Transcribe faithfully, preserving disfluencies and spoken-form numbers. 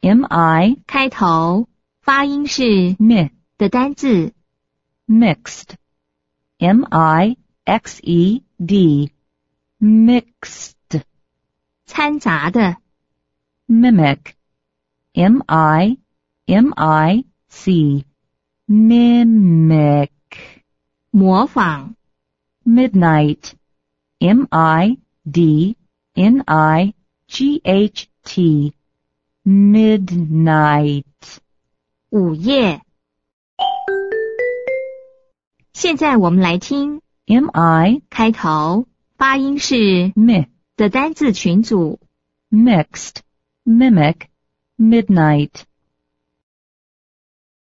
M I 开头发音是 M 的单字 mixed M I X E D mixed 掺杂的 mimic M I M I C mimic 模仿 midnight M I D N I G H T midnight 午夜。现在我们来听 M I 开头发音是 M 的单字群组。 mixed mimic midnight